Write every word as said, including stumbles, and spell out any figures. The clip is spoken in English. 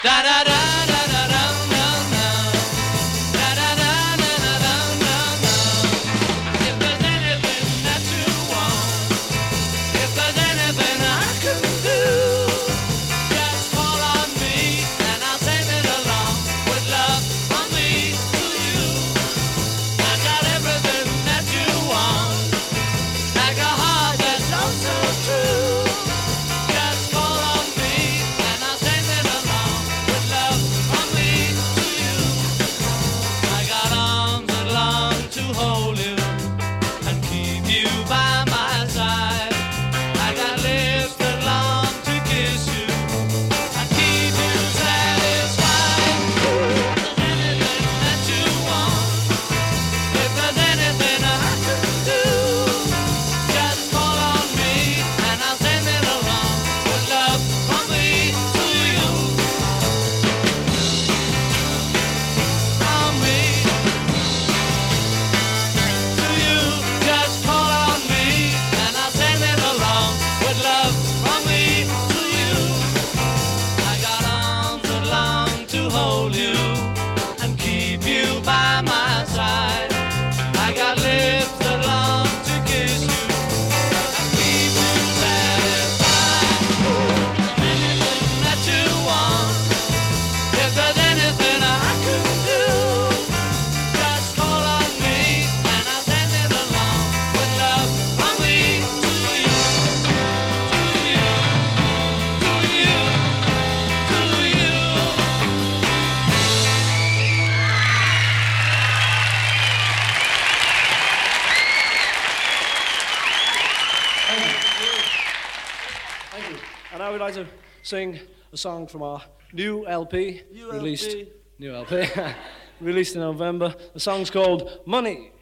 And I would like to sing a song from our new L P, New released L P. new L P released in November. The song's called Money.